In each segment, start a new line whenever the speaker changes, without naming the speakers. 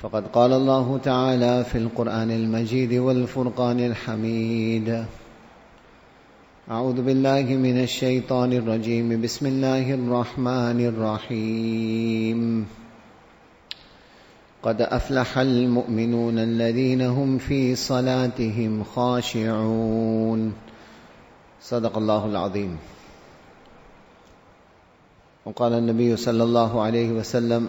فقد قال الله تعالى في القرآن المجيد والفرقان الحميد: أعوذ بالله من الشيطان الرجيم. بسم الله الرحمن الرحيم. قد أفلح المؤمنون الذين هم في صلاتهم خاشعون. صدق الله العظيم. وقال النبي صلى الله عليه وسلم: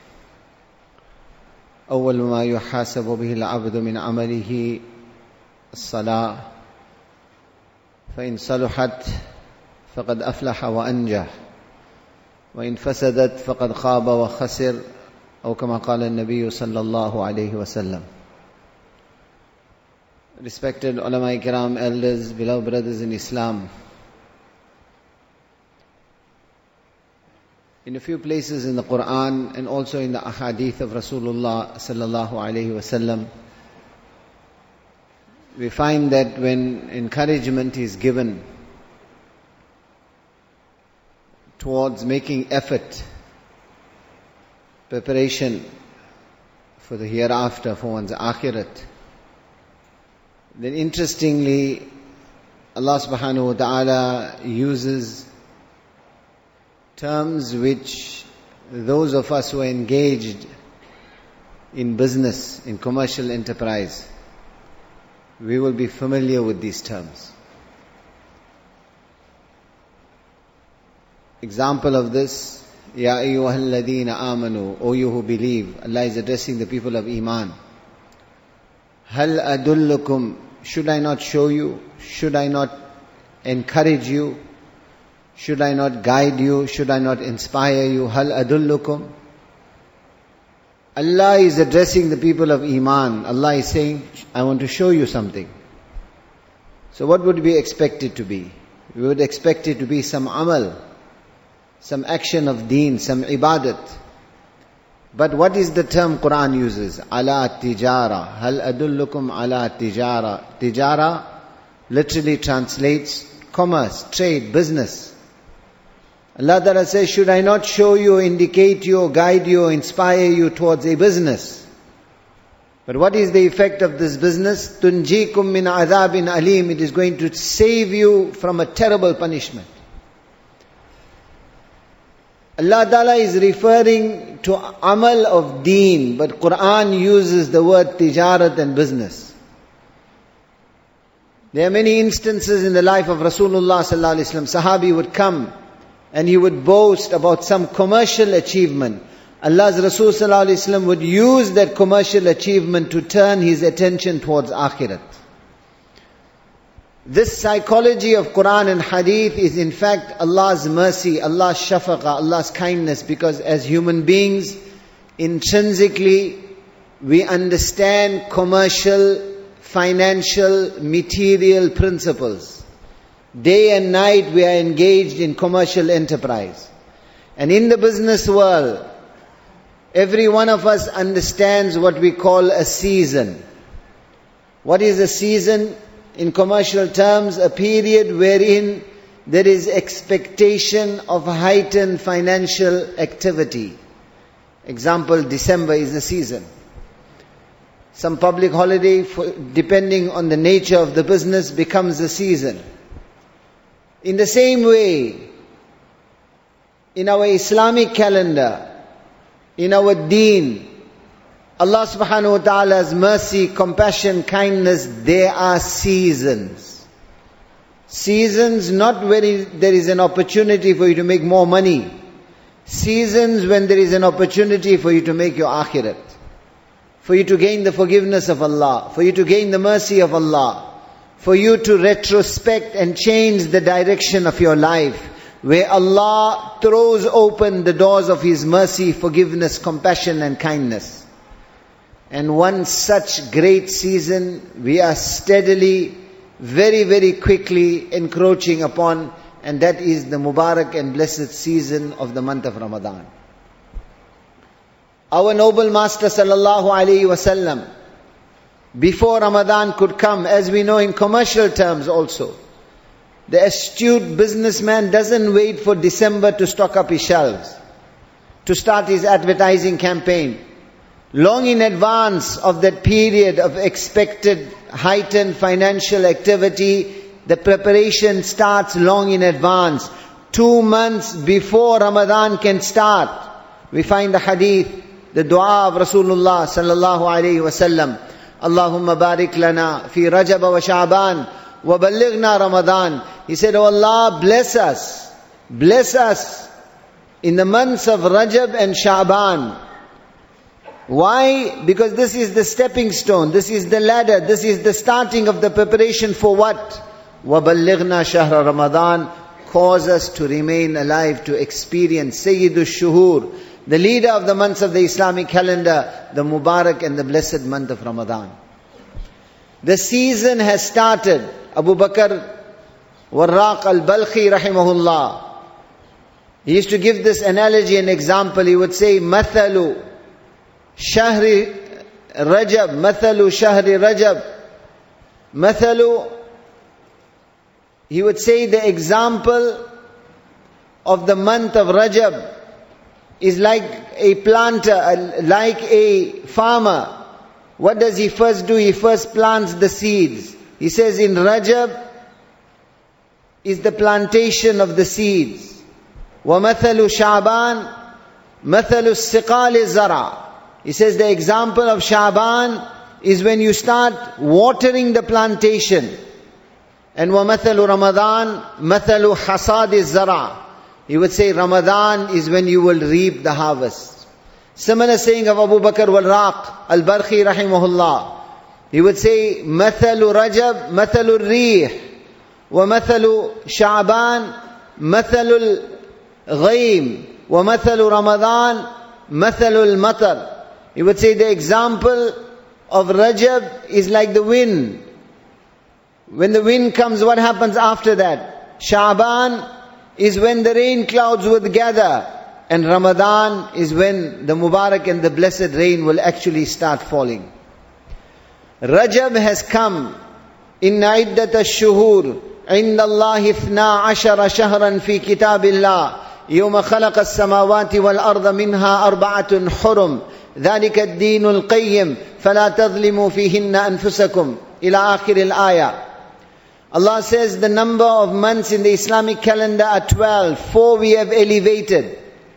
أول ما يحاسب به العبد من عمله الصلاة، فإن صلحت فقد أفلح وأنجح، وإن فسدت فقد خاب وخسر، أو كما قال النبي صلى الله عليه وسلم. Respected ulama kiram, elders, beloved brothers in Islam, in a few places in the Quran and also in the ahadith of Rasulullah sallallahu alaihi wasallam, we find that when encouragement is given towards making effort, preparation for the hereafter, for one's akhirat, then interestingly Allah subhanahu wa ta'ala uses terms which those of us who are engaged in business, in commercial enterprise, we will be familiar with these terms. Example of this: Ya ayyuhalladhina amanu, O you who believe. Allah is addressing the people of Iman. Hal adullukum, should I not show you? Should I not encourage you? Should I not guide you? Should I not inspire you? Hal adullukum. Allah is addressing the people of Iman. Allah is saying, I want to show you something. So what would we expect it to be? We would expect it to be some amal, some action of deen, some ibadat. But what is the term Quran uses? Ala tijara. Hal adullukum ala tijara. Tijara literally translates commerce, trade, business. Allah Ta'ala says, should I not show you, indicate you, guide you, inspire you towards a business? But what is the effect of this business? Tunjikum min adhabin alim. It is going to save you from a terrible punishment. Allah Ta'ala is referring to amal of deen, but Quran uses the word tijarat and business. There are many instances in the life of Rasulullah sallallahu alaihi wasallam. Sahabi would come and he would boast about some commercial achievement. Allah's Rasul sallallahu alaihi wasallam would use that commercial achievement to turn his attention towards akhirat. This psychology of Quran and Hadith is in fact Allah's mercy, Allah's shafaqah, Allah's kindness, because as human beings, intrinsically, we understand commercial, financial, material principles. Day and night we are engaged in commercial enterprise. And in the business world, every one of us understands what we call a season. What is a season? In commercial terms, a period wherein there is expectation of heightened financial activity. Example, December is the season. Some public holiday, depending on the nature of the business, becomes a season. In the same way, in our Islamic calendar, in our deen, Allah subhanahu wa ta'ala's mercy, compassion, kindness, there are seasons. Seasons not where there is an opportunity for you to make more money. Seasons when there is an opportunity for you to make your akhirat. For you to gain the forgiveness of Allah. For you to gain the mercy of Allah. For you to retrospect and change the direction of your life. Where Allah throws open the doors of His mercy, forgiveness, compassion and kindness. And one such great season we are steadily, very, very quickly encroaching upon, and that is the Mubarak and blessed season of the month of Ramadan. Our noble Master sallallahu alaihi wasallam, before Ramadan could come, as we know in commercial terms also, the astute businessman doesn't wait for December to stock up his shelves, to start his advertising campaign, long in advance of that period of expected heightened financial activity, the preparation starts long in advance. 2 months before Ramadan can start, we find the hadith, the dua of Rasulullah sallallahu alayhi wasallam. Allahumma barik lana fi Rajab wa Sha'ban wa ballighna Ramadan. He said, "Oh Allah, bless us in the months of Rajab and Sha'ban." Why? Because this is the stepping stone, this is the ladder, this is the starting of the preparation for what? وَبَلِّغْنَا شَهْرَ Ramadan. Cause us to remain alive, to experience Sayyidul Shuhur, the leader of the months of the Islamic calendar, the Mubarak and the blessed month of Ramadan. The season has started. Abu Bakr Warraq al-Balkhi rahimahullah, he used to give this analogy and example. He would say, مَثَلُ شهر رجب مثل شهر رجب مثل. He would say the example of the month of Rajab is like a planter, like a farmer. What does he first do? He first plants the seeds. He says in Rajab is the plantation of the seeds. وَمَثَلُ شَعْبَانَ مَثَلُ السِّقَالِ الزَّرَعِ. He says the example of Sha'ban is when you start watering the plantation. And وَمَثَلُ Ramadan مَثَلُ حَصَادِ الزَّرَعِ. He would say Ramadan is when you will reap the harvest. Similar saying of Abu Bakr Warraq al-Balkhi rahimahullah. He would say مَثَلُ رَجَب مَثَلُ الرِّيحِ وَمَثَلُ شَعْبَانَ مَثَلُ الغَيْمِ وَمَثَلُ رَمَضَانَ مَثَلُ الْمَطَرِ. He would say the example of Rajab is like the wind. When the wind comes, what happens after that? Sha'ban is when the rain clouds would gather, and Ramadan is when the Mubarak and the blessed rain will actually start falling. Rajab has come. Inna iddat ash-shuhur inda Allahi 12 shahran fi kitabillah yawma khalaqa as-samawati wal arda minha arba'atun hurum ذلك الدين القيم فلا تظلموا فيهن أنفسكم إلى آخر الآية. Allah says the number of months in the Islamic calendar are 12. 4 we have elevated.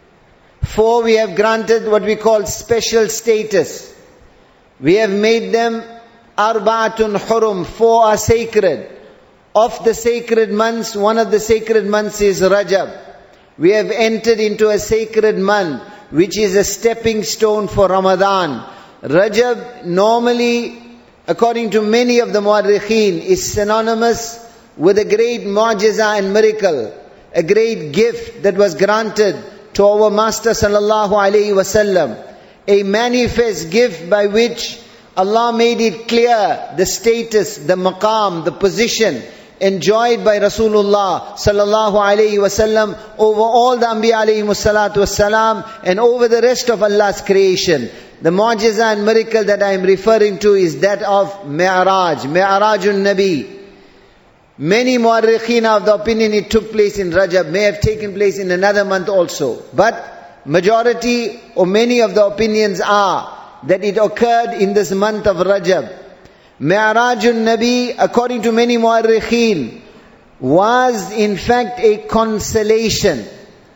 4 we have granted what we call special status. We have made them arba'atun hurum. 4 are sacred. Of the sacred months, one of the sacred months is Rajab. We have entered into a sacred month, which is a stepping stone for Ramadan. Rajab normally, according to many of the mu'arrikheen, is synonymous with a great mu'jiza and miracle, a great gift that was granted to our Master sallallahu alaihi wasallam, a manifest gift by which Allah made it clear the status, the maqam, the position enjoyed by Rasulullah sallallahu alaihi wasallam over all the Anbiya alayhi salatu wassalam and over the rest of Allah's creation. The mu'jiza and miracle that I am referring to is that of Mi'raj, Mi'rajun Nabi. Many mu'arrikheen are of the opinion it took place in Rajab, may have taken place in another month also. But majority or many of the opinions are that it occurred in this month of Rajab. Mi'rajun Nabi, according to many mu'arrikheen, was in fact a consolation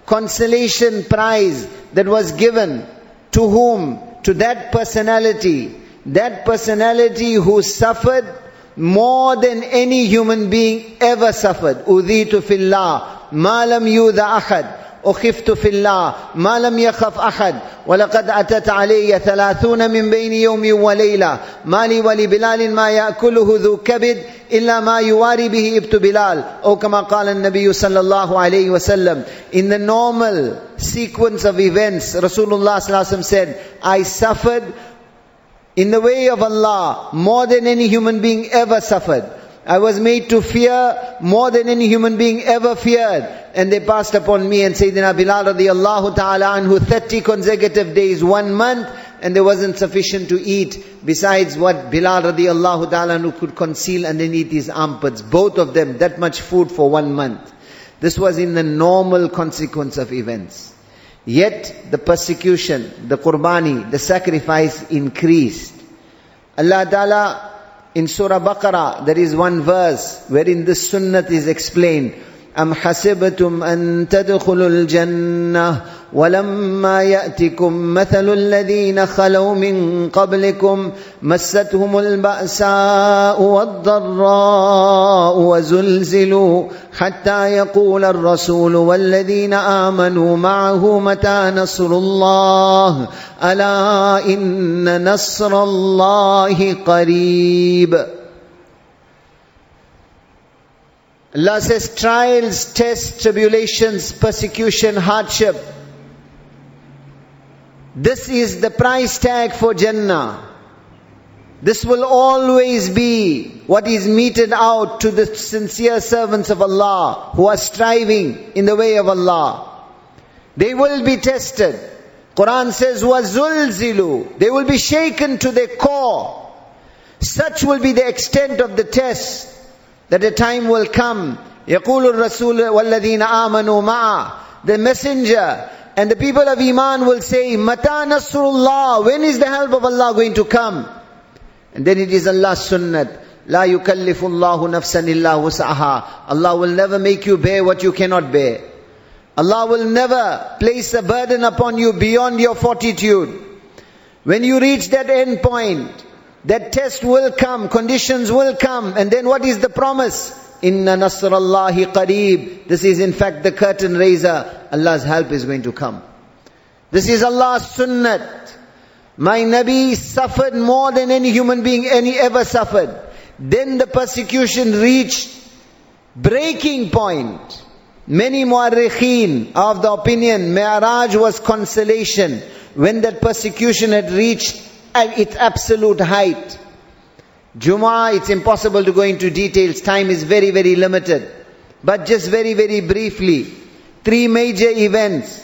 prize that was given to whom? To that personality who suffered more than any human being ever suffered. Udhitu fillah ma lam yudha ahad أخفت في الله ما لم يخف أحد ولقد أتت علي 30 من بين يوم وليلة ما لي ولبلال ما يأكله ذو كبد إلا ما يواري به ابت بلال أو كما قال النبي صلى الله عليه وسلم. In the normal sequence of events, Rasulullah sallallahu alaihi wasallam said, I suffered in the way of Allah more than any human being ever suffered. I was made to fear more than any human being ever feared. And they passed upon me and Sayyidina Bilal radiyallahu ta'ala anhu 30 consecutive days, 1 month, and there wasn't sufficient to eat besides what Bilal radiyallahu ta'ala anhu could conceal underneath his armpits. Both of them, that much food for 1 month. This was in the normal consequence of events. Yet the persecution, the qurbani, the sacrifice increased. Allah Ta'ala in Surah Baqarah, there is one verse wherein this sunnat is explained. أَمْ حَسِبْتُمْ أَن تَدْخُلُوا الْجَنَّةَ وَلَمَّا يَأْتِكُمْ مَثَلُ الَّذِينَ خَلَوْا مِن قَبْلِكُمْ مَسَّتْهُمُ الْبَأْسَاءُ وَالضَّرَّاءُ وَزُلْزِلُوا حَتَّى يَقُولَ الرَّسُولُ وَالَّذِينَ آمَنُوا مَعَهُ مَتَى نَصْرُ اللَّهِ أَلَا إِنَّ نَصْرَ اللَّهِ قَرِيبٌ. Allah says trials, tests, tribulations, persecution, hardship. This is the price tag for Jannah. This will always be what is meted out to the sincere servants of Allah who are striving in the way of Allah. They will be tested. Quran says, وَزُلْزِلُوا. They will be shaken to their core. Such will be the extent of the test, that a time will come, يَقُولُ الرَّسُولُ وَالَّذِينَ آمَنُوا مَعَهُ. The messenger and the people of Iman will say, مَتَى نَصْرُ اللَّهِ. When is the help of Allah going to come? And then it is Allah's sunnat. لَا يُكَلِّفُ اللَّهُ نَفْسًا إِلَّا وُسْعَهَا. Allah will never make you bear what you cannot bear. Allah will never place a burden upon you beyond your fortitude. When you reach that end point, that test will come, conditions will come, and then what is the promise? Inna nasrallahi qareeb. This is in fact the curtain raiser. Allah's help is going to come. This is Allah's sunnat. My Nabi suffered more than any human being ever suffered. Then the persecution reached breaking point. Many mu'arrikheen are of the opinion Mi'raj was consolation when that persecution had reached at its absolute height. Jumu'ah, it's impossible to go into details. Time is very, very limited. But just very, very briefly, 3 major events.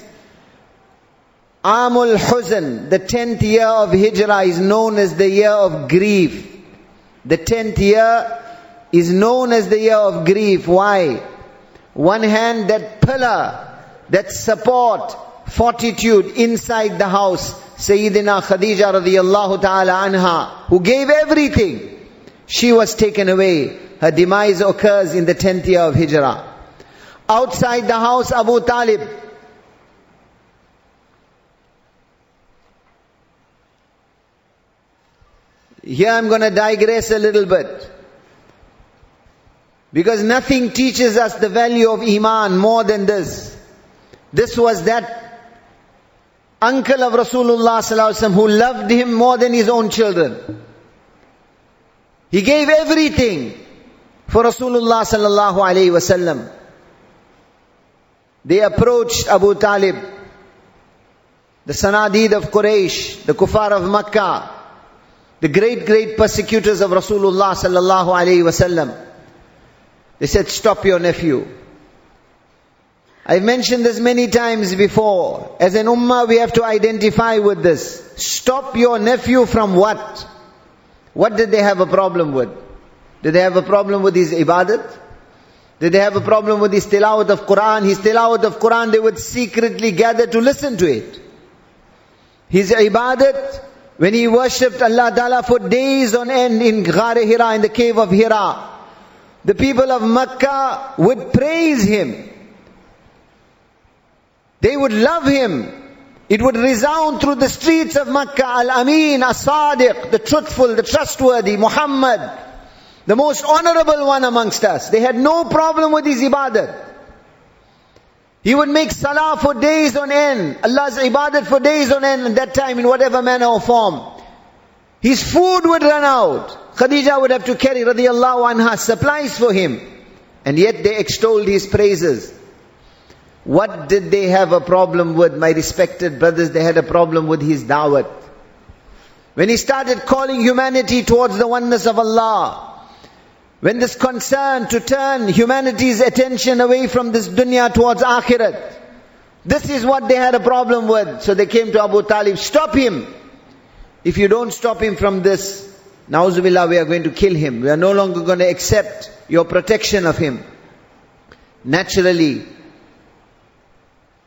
Amul Huzn, the 10th year of Hijrah, is known as the year of grief. The 10th year is known as the year of grief. Why? One hand, that pillar, that support, fortitude inside the house, Sayyidina Khadija radiyallahu ta'ala anha, who gave everything, she was taken away. Her demise occurs in the 10th year of Hijrah. Outside the house, Abu Talib. Here I'm going to digress a little bit, because nothing teaches us the value of Iman more than this. This was that uncle of Rasulullah sallallahu alaihi wasallam who loved him more than his own children. He gave everything for Rasulullah sallallahu alaihi wasallam. They approached Abu Talib, the Sanadid of Quraysh, the Kuffar of Makkah, the great persecutors of Rasulullah sallallahu alaihi wasallam. They said, stop your nephew. I've mentioned this many times before. As an ummah, we have to identify with this. Stop your nephew from what? What did they have a problem with? Did they have a problem with his ibadat? Did they have a problem with his tilawat of Quran? His tilawat of Quran, they would secretly gather to listen to it. His ibadat, when he worshipped Allah Ta'ala for days on end in Ghar Hira, in the cave of Hira, the people of Makkah would praise him. They would love him. It would resound through the streets of Makkah, Al-Amin, As-Sadiq, the truthful, the trustworthy, Muhammad, the most honorable one amongst us. They had no problem with his ibadat. He would make salah for days on end, Allah's ibadat for days on end, at that time in whatever manner or form. His food would run out. Khadija would have to carry, radiyallahu anha, supplies for him. And yet they extolled his praises. What did they have a problem with, my respected brothers? They had a problem with his da'wat. When he started calling humanity towards the oneness of Allah, when this concern to turn humanity's attention away from this dunya towards akhirat, this is what they had a problem with. So they came to Abu Talib, stop him. If you don't stop him from this, na'uzubillah, we are going to kill him. We are no longer going to accept your protection of him. Naturally, the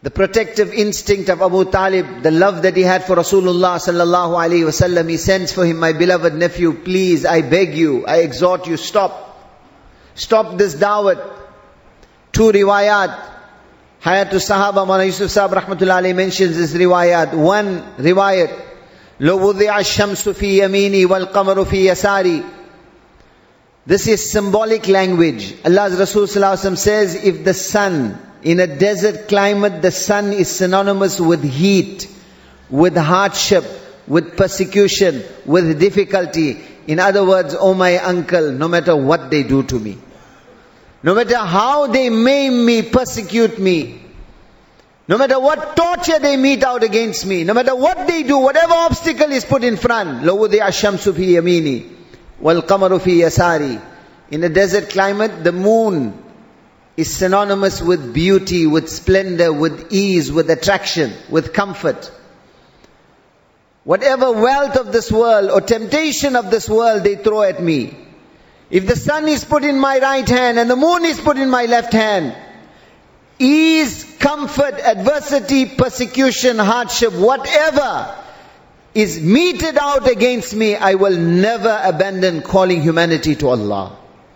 The protective instinct of Abu Talib, the love that he had for Rasulullah sallallahu alaihi wasallam, he sends for him, my beloved nephew, please, I beg you, I exhort you, stop. Stop this da'wat. 2 riwayat. Hayatul Sahaba, Mawlana Yusuf Sahab rahmatullahi alayhi mentions this riwayat. 1 riwayat. لو وضع الشمس في يميني والقمر في يساري. This is symbolic language. Allah's Rasul sallallahu alaihi wasallam says, if the sun, in a desert climate, the sun is synonymous with heat, with hardship, with persecution, with difficulty. In other words, oh my uncle, no matter what they do to me, no matter how they maim me, persecute me, no matter what torture they mete out against me, no matter what they do, whatever obstacle is put in front, لو وضع الشمس في يميني والقمر في يساري. In a desert climate, the moon is synonymous with beauty, with splendor, with ease, with attraction, with comfort. Whatever wealth of this world or temptation of this world they throw at me, if the sun is put in my right hand and the moon is put in my left hand, ease, comfort, adversity, persecution, hardship, whatever is meted out against me, I will never abandon calling humanity to Allah.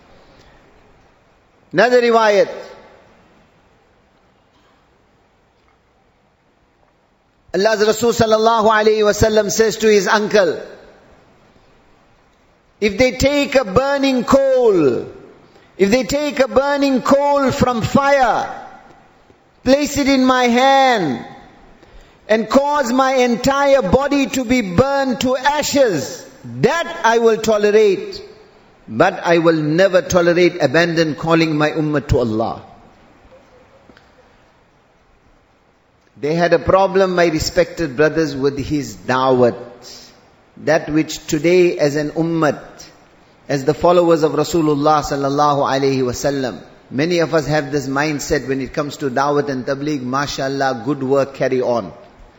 Another riwayat. Allah's Rasul sallallahu alayhi wasallam says to his uncle, if they take a burning coal, from fire, place it in my hand, and cause my entire body to be burned to ashes, that I will tolerate. But I will never tolerate, abandon calling my ummah to Allah. They had a problem, my respected brothers, with his da'wat. That which today as an ummah, as the followers of Rasulullah sallallahu alaihi wasallam, many of us have this mindset when it comes to da'wat and tabligh, mashallah, good work, carry on.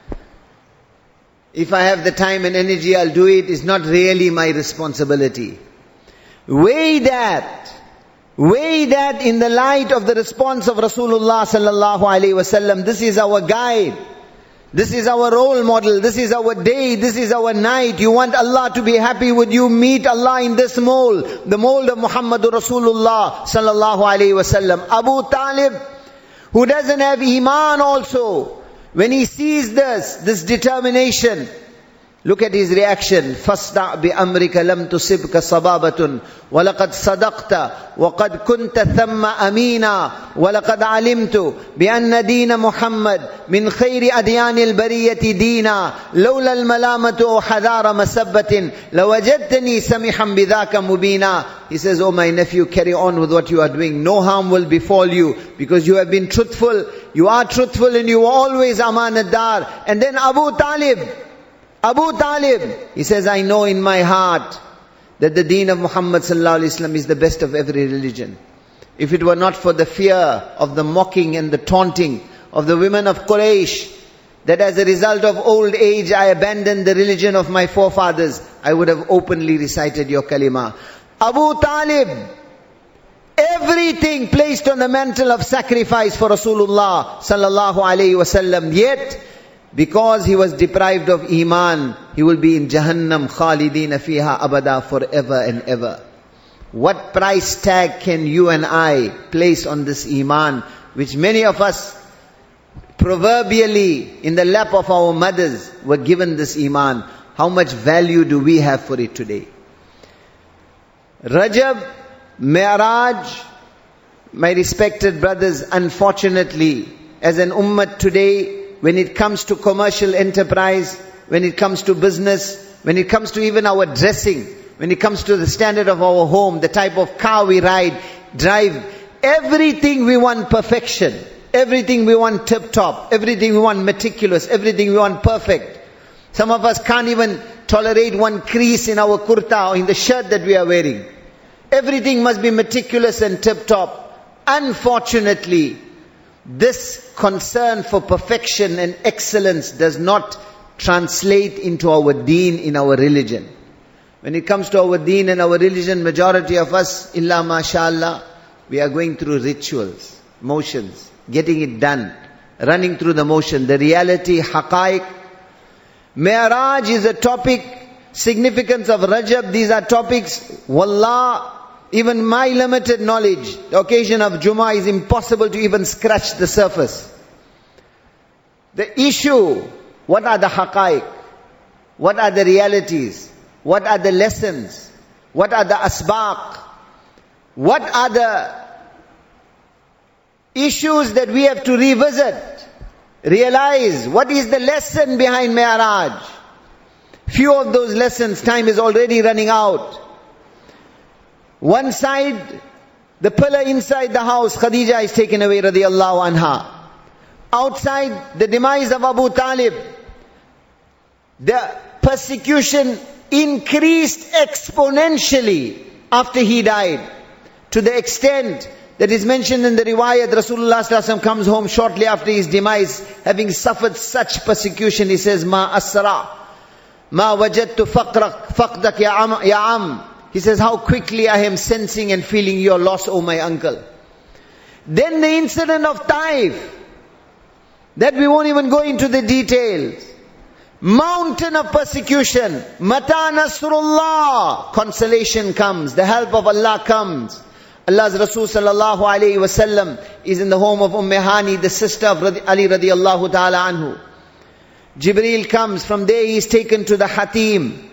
If I have the time and energy, I'll do it. It's not really my responsibility. Weigh that in the light of the response of Rasulullah sallallahu alaihi wasallam. This is our guide. This is our role model. This is our day. This is our night. You want Allah to be happy with you, meet Allah in this mold. The mold of Muhammadur Rasulullah sallallahu alaihi wasallam. Abu Talib, who doesn't have iman also, when he sees this determination, look at his reaction. فَاسْدَعْ بِأَمْرِكَ لَمْ تُصِبْكَ صَبَابَةٌ وَلَقَدْ صَدَقْتَ وَقَدْ كُنْتَ ثَمَّ أَمِينًا وَلَقَدْ عَلِمْتُ بِأَنَّ دِينَ مُحَمَّدٍ مِنْ خَيْرِ أَدْيَانِ الْبَرِيَّةِ دِينًا لَوْلَا الْمَلَامَةُ أَوْ حَذَارَ مَسَبَّةٍ لَوَجَدْتَنِي سَمِحًا بِذَاكَ مُبِينًا. He says, oh my nephew, carry on with what you are doing. No harm will befall you because you have been truthful. You are truthful and you are always amanatdar. And then Abu Talib, he says, I know in my heart that the deen of Muhammad sallallahu alaihi wasallam is the best of every religion. If it were not for the fear of the mocking and the taunting of the women of Quraysh, that as a result of old age I abandoned the religion of my forefathers, I would have openly recited your kalima. Abu Talib, everything placed on the mantle of sacrifice for Rasulullah sallallahu alaihi wasallam. Yet, because he was deprived of iman, he will be in Jahannam khalidina fiha abada, forever and ever. What price tag can you and I place on this iman, which many of us proverbially in the lap of our mothers were given this iman? How much value do we have for it today? Rajab, Mi'raj, my respected brothers, unfortunately, as an ummah today, when it comes to commercial enterprise, when it comes to business, when it comes to even our dressing, when it comes to the standard of our home, the type of car we drive, everything we want perfection, everything we want tip-top, everything we want meticulous, everything we want perfect. Some of us can't even tolerate one crease in our kurta or in the shirt that we are wearing. Everything must be meticulous and tip-top. Unfortunately, this concern for perfection and excellence does not translate into our deen in our religion. When it comes to our deen and our religion, majority of us, illa mashallah, we are going through rituals, motions, getting it done. running through the motion. The reality, haqaiq. Mi'raj is a topic, significance of Rajab, these are topics, wallah, even my limited knowledge, the occasion of Jummah is impossible to even scratch the surface. The issue, what are the haqaiq? What are the realities? What are the lessons? What are the asbaq? What are the issues that we have to revisit? Realize, what is the lesson behind Mi'raj? Few of those lessons, time is already running out. One side, the pillar inside the house, Khadija is taken away radiyallahu anha. Outside, the demise of Abu Talib. The persecution increased exponentially after he died. To the extent that is mentioned in the riwayat, Rasulullah sallallahu alaihi wasallam comes home shortly after his demise, having suffered such persecution. He says, Ma asra, ma wajadtu faqdak ya am. He says, how quickly I am sensing and feeling your loss, O my uncle. Then the incident of Taif, that we won't even go into the details. Mountain of persecution. Mata nasrullah. Consolation comes. The help of Allah comes. Allah's Rasul sallallahu alayhi wasallam is in the home of Hani, the sister of Ali radiyallahu ta'ala anhu. Jibreel comes. From there he is taken to the Hatim.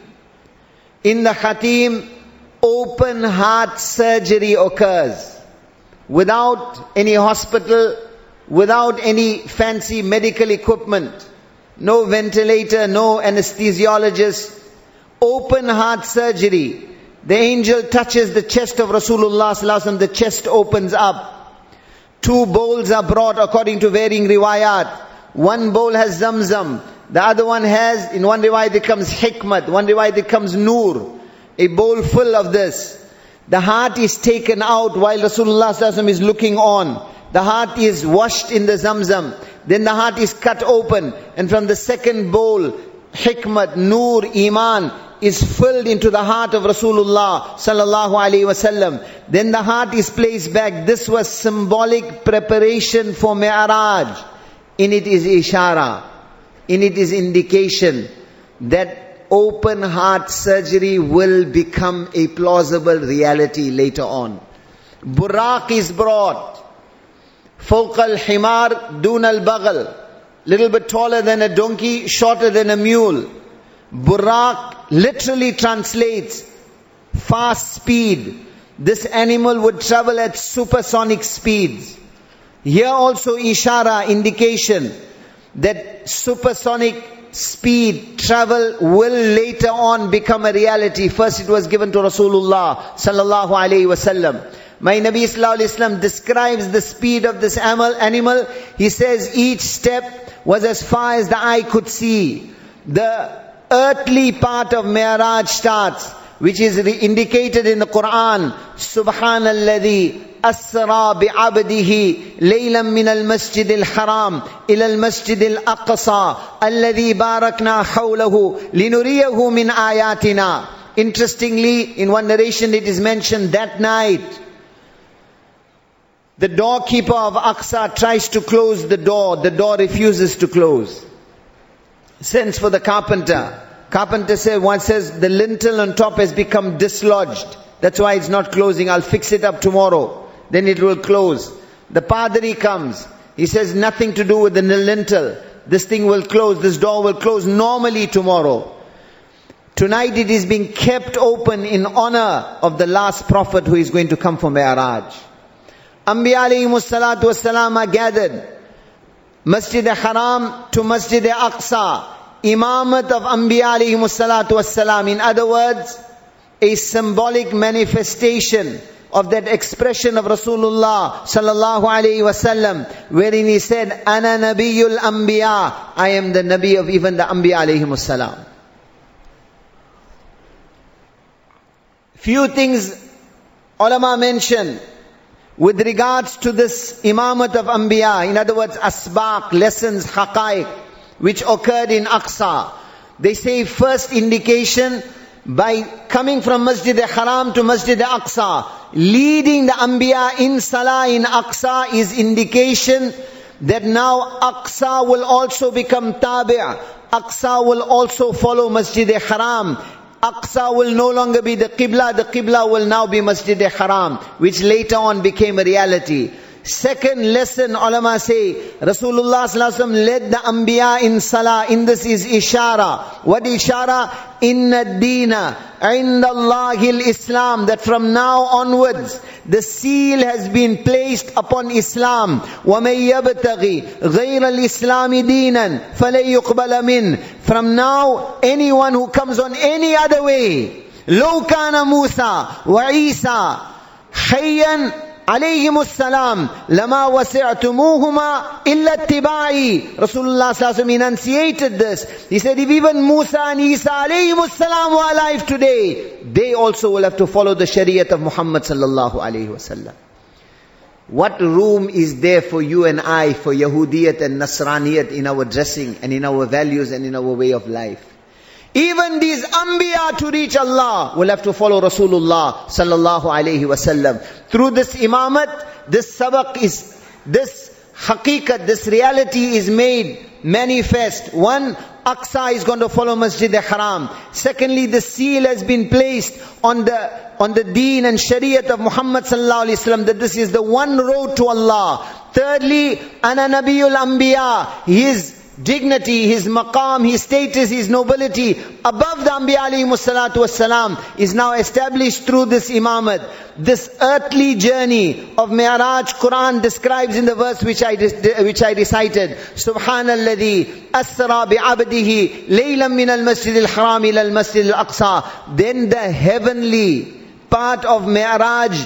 In the Hatim, open heart surgery occurs. Without any hospital, without any fancy medical equipment. No ventilator, no anesthesiologist. Open heart surgery. The angel touches the chest of Rasulullah sallallahu alaihi wasallam. The chest opens up. 2 bowls are brought according to varying riwayat. One bowl has Zamzam. The other one has, in one riwayat it comes hikmat. One riwayat it comes nur. A bowl full of this. The heart is taken out while Rasulullah sallallahu alaihi wasallam is looking on. The heart is washed in the Zamzam. Then the heart is cut open. And from the second bowl, hikmat, nur, iman, is filled into the heart of Rasulullah sallallahu alaihi wasallam. Then the heart is placed back. This was symbolic preparation for Mi'raj. In it is ishara. In it is indication that open heart surgery will become a plausible reality later on. Buraq is brought. Fawq al-himar dun al-baghal. Little bit taller than a donkey, shorter than a mule. Buraq literally translates fast speed. This animal would travel at supersonic speeds. Here also ishara, indication that supersonic speed travel will later on become a reality. First it was given to Rasulullah sallallahu alaihi wasallam. My Nabi sallallahu alaihi wasallam describes the speed of this animal. He says each step was as far as the eye could see. The earthly part of Mi'raj starts, which is indicated in the Quran. Subhanalladhi asra bi'abdihi laylan min al-masjid al-haram ila al-masjid al-aqsa alladhi barakna hawlahu linuriyahu min ayatina. Interestingly, in one narration it is mentioned that night, the doorkeeper of Aqsa tries to close the door. The door refuses to close. Sends for the carpenter. Carpenter says the lintel on top has become dislodged. That's why it's not closing. I'll fix it up tomorrow. Then it will close. The padri comes. He says nothing to do with the lintel. This thing will close. This door will close normally tomorrow. Tonight it is being kept open in honor of the last prophet who is going to come from Mi'raj. Anbiya alayhimus salatu wassalam are gathered. Masjid al-Haram to Masjid al-Aqsa. Imamat of Anbiya alayhimus salatu wassalam. In other words, a symbolic manifestation of that expression of Rasulullah sallallahu alayhi wasallam, wherein he said, Ana Nabiyul Anbiya. I am the Nabi of even the Anbiya alayhimus salam. Few things ulama mention with regards to this imamat of Anbiya, in other words, asbaq, lessons, haqaiq, which occurred in Aqsa. They say first indication, by coming from Masjid al-Haram to Masjid al-Aqsa, leading the Anbiya in Salah in Aqsa is indication that now Aqsa will also become tabi'. Aqsa will also follow Masjid-e-Haram. Aqsa will no longer be the Qibla will now be Masjid-e-Haram, which later on became a reality. Second lesson, ulama say, Rasulullah sallallahu alaihi wasallam led the Anbiya in Salah. In this is ishara. What ishara? Inna deena inda Allahil Islam. That from now onwards, the seal has been placed upon Islam. وَمَن يَبْتَغِي غَيْرَ الْإِسْلَامِ دِينًا فَلَن يُقْبَلَ مِنْهُ. From now, anyone who comes on any other way, لَوْ كَانَ مُوسَى وَعِيسَى حَيًّا alayhim as-salam lama wasi'tumuhuma illa ittiba'i. Rasulullah sallallahu alaihi wasallam enunciated this. He said, if even Musa and Isa alayhim as-salam were alive today, they also will have to follow the shariat of Muhammad sallallahu alaihi wasallam. What room is there for you and I, for Yahudiyat and Nasraniyat in our dressing and in our values and in our way of life? Even these Anbiya to reach Allah will have to follow Rasulullah sallallahu alayhi wasallam. Through this imamat, this sabaq is, this haqiqat, this reality is made manifest. One, Aqsa is going to follow Masjid-e-Haram. Secondly, the seal has been placed on the deen and shariat of Muhammad sallallahu alayhi wasallam, that this is the one road to Allah. Thirdly, Ana Nabiyul Anbiya, his dignity, his maqam, his status, his nobility above the Anbiya alayhimu salatu wassalam is now established through this imamat. This earthly journey of Mi'raj, Quran describes in the verse which I recited. Subhanalladhi asra bi'abdihi laylan min al-masjid al-haram ila al-masjid al-aqsa. Then the heavenly part of Mi'raj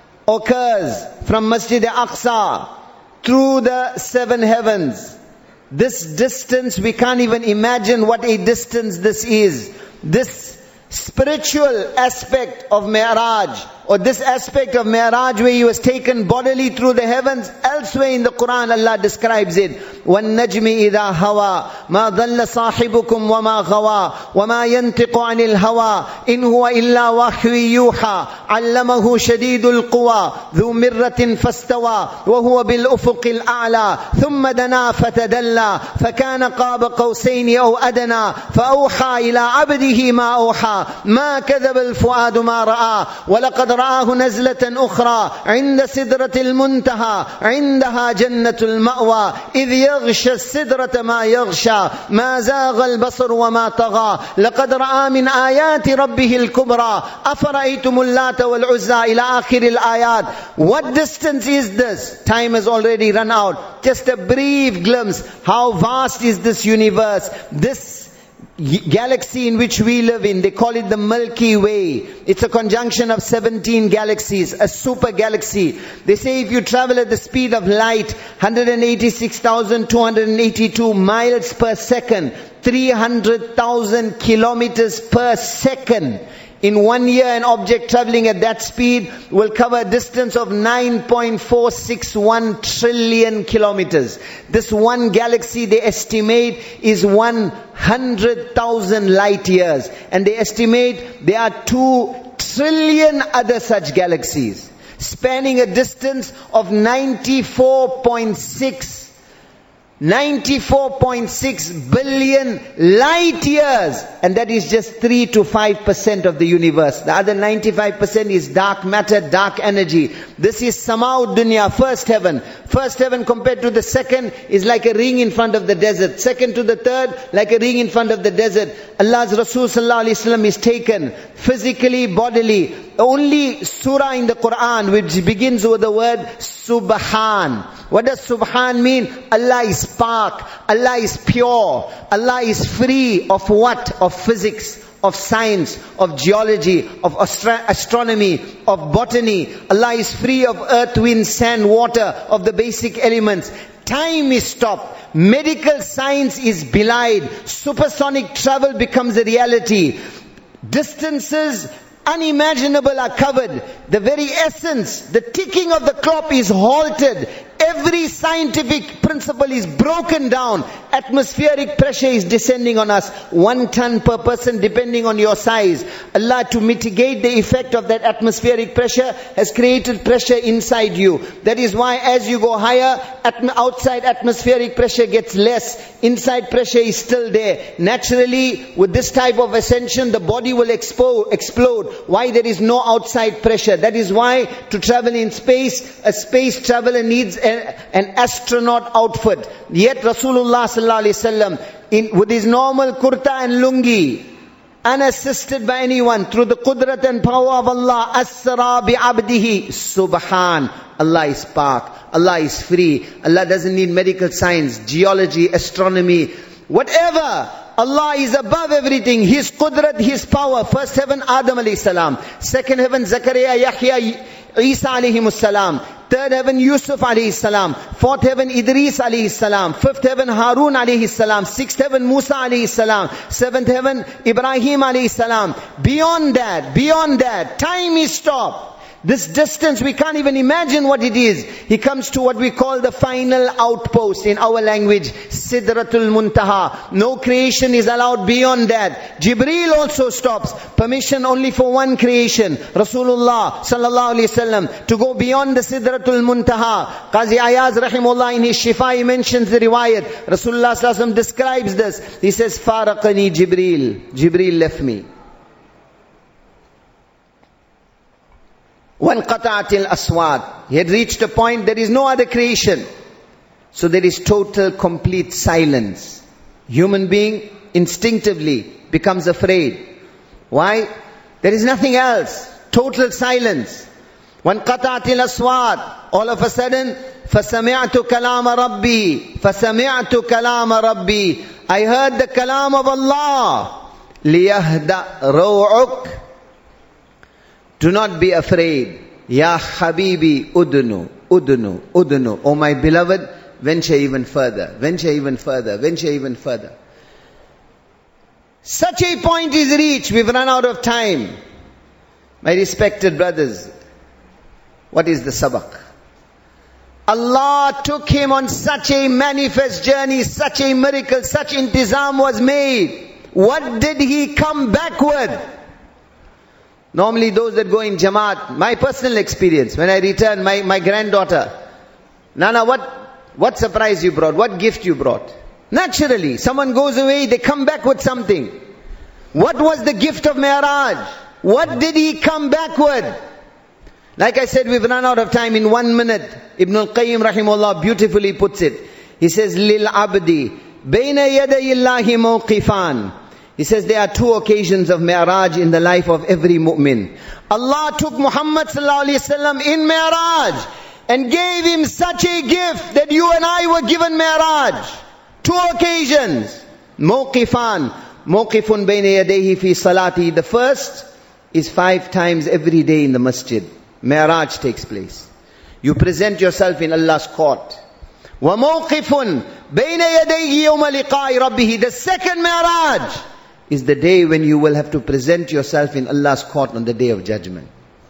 occurs from Masjid al-Aqsa through the seven heavens. This distance, we can't even imagine what a distance this is. This spiritual aspect of Mi'raj, or this aspect of Mi'raj where he was taken bodily through the heavens, elsewhere in the Quran Allah describes it. وَالنَّجْمِ إِذَا هَوَى مَا ضَلَّ صَاحِبُكُمْ وَمَا غَوَى وَمَا يَنْطِقُ عَنِ الْهَوَى إِنْ هُوَ إِلَّا وَحْيٌ يُوحَى عَلَّمَهُ شَدِيدُ الْقُوَى ذُو مِرَّةٍ فَاسْتَوَى وَهُوَ بِالْأُفُقِ الْأَعْلَى ثُمَّ دَنَا فَتَدَلَّى فَكَانَ قَابَ قَوْسَيْنِ أَوْ أَدْنَى فَأَوْحَى إِلَى عَبْدِهِ مَا أَوْحَى مَا كَذَبَ الْفُؤَادُ مَا رَأَى وَلَقَدْ رآه نزلة أخرى عند سدرة المنتهى عندها جنة المأوى إذ يغشى السدرة ما يغشى ما زاغ البصر وما طغى لقد رأى من آيات ربه الكبرى أفرأيتم اللات والعزى إلى آخر الآيات. What distance is this? Time has already run out. Just a brief glimpse. How vast is this universe? This galaxy in which we live in, they call it the Milky Way. It's a conjunction of 17 galaxies, a super galaxy. They say if you travel at the speed of light, 186,282 miles per second, 300,000 kilometers per second. In 1 year, an object traveling at that speed will cover a distance of 9.461 trillion kilometers. This one galaxy, they estimate, is 100,000 light years. And they estimate there are 2 trillion other such galaxies, spanning a distance of 94.6 billion light years, and that is just 3 to 5% of the universe. The other 95% is dark matter, dark energy. This is Sama'ud Dunya, first heaven. First heaven compared to the second is like a ring in front of the desert. Second to the third, like a ring in front of the desert. Allah's Rasul sallallahu alaihi wasallam is taken physically, bodily. Only surah in the Quran which begins with the word Subhan. What does Subhan mean? Allah is spark, Allah is pure, Allah is free of what? Of physics, of science, of geology, of astronomy, of botany. Allah is free of earth, wind, sand, water, of the basic elements. Time is stopped. Medical science is belied. Supersonic travel becomes a reality. Distances unimaginable are covered. The very essence, the ticking of the clock is halted. every scientific principle is broken down. Atmospheric pressure is descending on us, 1 ton per person depending on your size. Allah, to mitigate the effect of that atmospheric pressure, has created pressure inside you. That is why as you go higher, outside atmospheric pressure gets less, inside pressure is still there. Naturally, with this type of ascension, the body will explode. Why? There is no outside pressure. That is why to travel in space, a space traveler needs an astronaut outfit. Yet Rasulullah sallallahu alaihi wasallam, with his normal kurta and lungi, unassisted by anyone, through the qudrat and power of Allah, asra bi abdihi, subhan. Allah is pak, Allah is free, Allah doesn't need medical science, geology, astronomy, whatever. Allah is above everything. His qudrat, His power. First heaven, Adam alayhi salam. Second heaven, Zakaria, Yahya, Isa alayhi salam. Third heaven, Yusuf alayhi salam. Fourth heaven, Idris alayhi salam. Fifth heaven, Harun alayhi salam. Sixth heaven, Musa alayhi salam. Seventh heaven, Ibrahim alayhi salam. Beyond that, time is stopped. This distance, we can't even imagine what it is. He comes to what we call the final outpost in our language, Sidratul Muntaha. No creation is allowed beyond that. Jibreel also stops. Permission only for one creation, Rasulullah sallallahu alaihi wasallam, to go beyond the Sidratul Muntaha. Qazi Ayaz rahimullah in his Shifa, he mentions the riwayat. Rasulullah sallallahu alaihi wasallam describes this. He says, Faraqani Jibreel. Jibreel left me. وَانْقَطَعَتِ الْأَصْوَاتِ. He had reached a point, there is no other creation. So there is total, complete silence. Human being instinctively becomes afraid. Why? There is nothing else. Total silence. وَانْقَطَعَتِ الْأَصْوَاتِ. All of a sudden, فَسَمِعْتُ كَلَامَ رَبِّي. فَسَمِعْتُ كَلَامَ رَبِّي. I heard the kalam of Allah. لِيَهْدَأْ رَوْعُكَ. Do not be afraid. Ya Habibi, udnu, udnu, udnu. Oh my beloved, venture even further, venture even further, venture even further. Such a point is reached, we've run out of time. My respected brothers, what is the sabak? Allah took him on such a manifest journey, such a miracle, such intizam was made. What did he come back with? Normally those that go in Jamaat, my personal experience, when I return, my granddaughter, Nana, what surprise you brought? What gift you brought? Naturally, someone goes away, they come back with something. What was the gift of Mi'raj? What did he come back with? Like I said, we've run out of time. In 1 minute, Ibn al-Qayyim rahimahullah beautifully puts it. He says, Lil abdi, bayna yadayillahi mawqifan. He says there are 2 occasions of Mi'raj in the life of every mu'min. Allah took Muhammad sallallahu alaihi wasallam in Mi'raj and gave him such a gift that you and I were given Mi'raj. 2 occasions. Mawqifan. Mawqifun bayna yadayhi fi salati. The first is 5 times every day in the masjid. Mi'raj takes place. You present yourself in Allah's court. Wa mawqifun bayna yadayhi yawma liqa'i rabbih. The second Mi'raj is the day when you will have to present yourself in Allah's court on the day of judgment.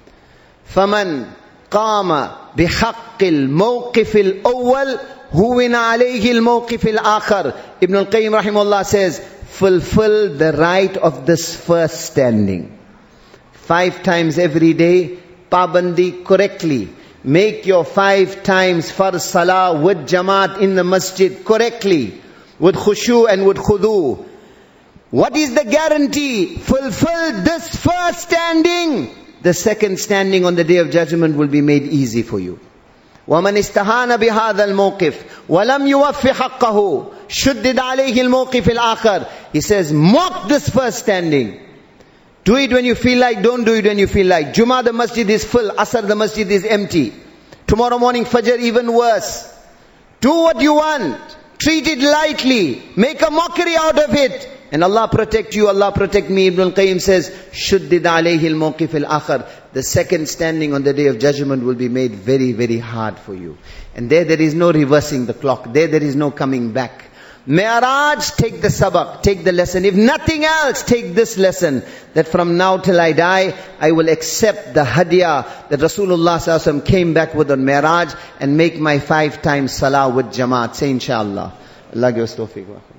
فَمَنْ قَامَ بِحَقِّ الْمَوْقِفِ الْأَوَّلِ هُوِنَ عَلَيْهِ الْمَوْقِفِ الْآخَرِ. Ibn al-Qayyim rahimahullah says, fulfill the right of this first standing. 5 times every day, pabandi correctly. Make your 5 times farz salah with jamaat in the masjid correctly, with khushu and with khudu. What is the guarantee? Fulfill this first standing. The second standing on the day of judgment will be made easy for you. وَمَنْ اسْتَهَانَ بِهَذَا الْمَوْقِفِ وَلَمْ يُوَفِّ حَقَّهُ شُدِّدَ عَلَيْهِ الْمَوْقِفِ الْآخَرِ. He says, mock this first standing. Do it when you feel like, don't do it when you feel like. Jummah the masjid is full, Asr the masjid is empty. Tomorrow morning Fajr even worse. Do what you want. Treat it lightly. Make a mockery out of it. And Allah protect you, Allah protect me. Ibn al-Qayyim says, شُدِّدَ عَلَيْهِ الْمَوْقِفِ الْآخَرِ. The second standing on the day of judgment will be made very, very hard for you. And there is no reversing the clock. There is no coming back. Mi'raj, take the sabaq, take the lesson. If nothing else, take this lesson, that from now till I die, I will accept the hadiyah that Rasulullah sallallahu alaihi wasallam came back with on Mi'raj, and make my 5 times salah with Jamaat. Say inshallah. Allah give us tawfiq.